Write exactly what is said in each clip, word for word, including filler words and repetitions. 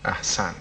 احسنت.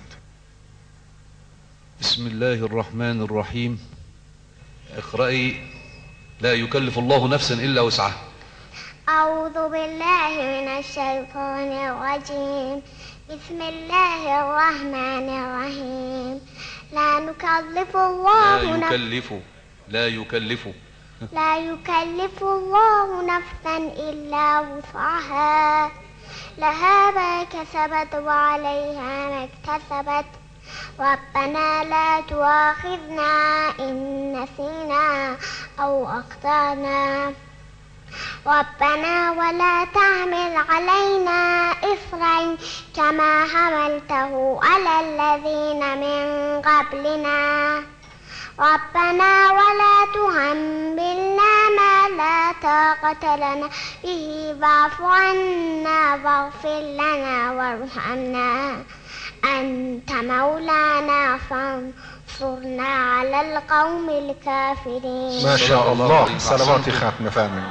بسم الله الرحمن الرحيم. اقرأي لا يكلف الله نفسا إلا وسعها. أعوذ بالله من الشيطان الرجيم. بسم الله الرحمن الرحيم. لا نكلف الله لا نفسا يكلف لا يكلف لا يكلف الله نفسا إلا وسعها، لها ما كسبت وعليها ما اكتسبت. ربنا لا تؤاخذنا إن نسينا أو أخطأنا، ربنا ولا تحمل علينا إصرا كما حملته على الذين من قبلنا، ربنا ولا تحملنا ما لا طاقة لنا به واعف عنا واغفر لنا وارحمنا أنت مولانا فانصرنا على القوم الكافرين. ما شاء الله. صلوات ختم فرمایید.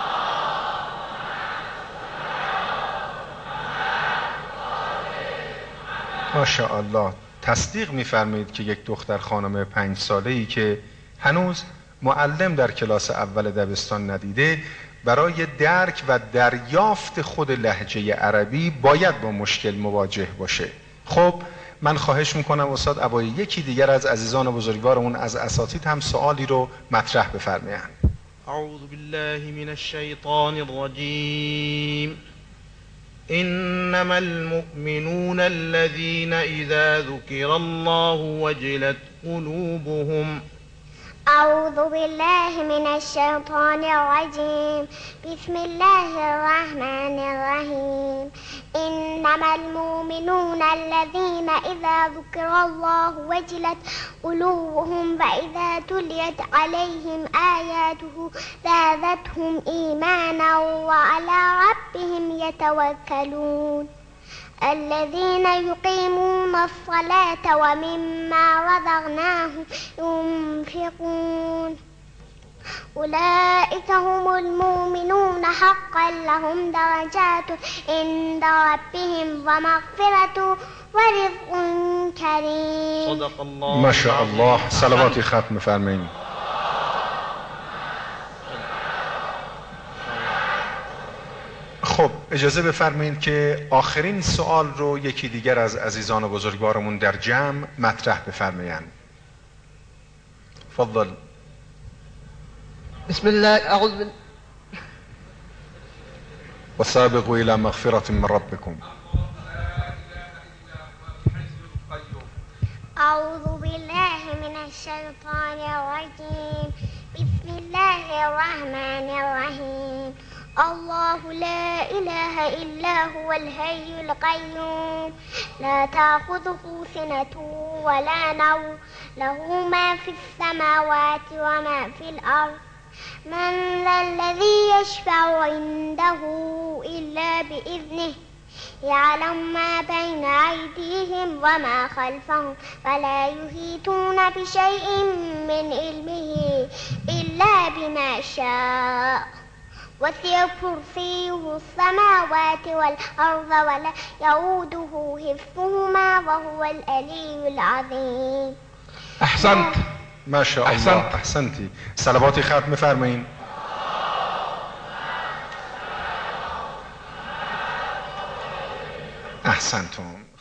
ما شاء الله. تصدیق می‌فرمایید که یک دختر خانم پنج ساله‌ای که هنوز معلم در کلاس اول دبستان ندیده، برای درک و دریافت خود لهجه عربی باید با مشکل مواجه باشه. خب من خواهش میکنم استاد ابایی یکی دیگر از عزیزان بزرگوارمون از اساتید هم سوالی رو مطرح بفرمایند. اعوذ بالله من الشیطان الرجیم. انما المؤمنون الذين اذا ذكر الله وجلت قلوبهم. أعوذ بالله من الشيطان الرجيم. بسم الله الرحمن الرحيم. إنما المؤمنون الذين إذا ذكر الله وجلت قلوبهم وإذا تليت عليهم آياته زادتهم إيمانا وعلى ربهم يتوكلون. الذين يقيمون الصلاة ومما رزقناهم ينفقون أولئك هم المؤمنون حقا لهم درجات عند ربهم ومغفرة ورزق كريم. صدق الله. ما شاء الله. صلوات ختم فرمایید. خب اجازه بفرمایید که آخرین سوال رو یکی دیگر از عزیزان بزرگوارمون در جمع مطرح بفرمایند. تفضل. بسم الله. اعوذ بالله. وسابقوا الى مغفرة من ربكم. أعوذ بالله من الشيطان الرجيم. بسم الله الرحمن الرحيم. الله لا إله إلا هو الحي القيوم لا تأخذه سنة ولا نوم له ما في السماوات وما في الأرض. من ذا الذي يشفع عنده إلا بإذنه يعلم ما بين أيديهم وما خلفهم ولا يحيطون بشيء من علمه إلا بما شاء وسع كرسيه السماوات والأرض ولا يؤوده حفظهما وهو العلي العظيم. احسنت. ما شاء الله. احسنت. احسنتی. صلوات ختم فرمایید. احسنتم.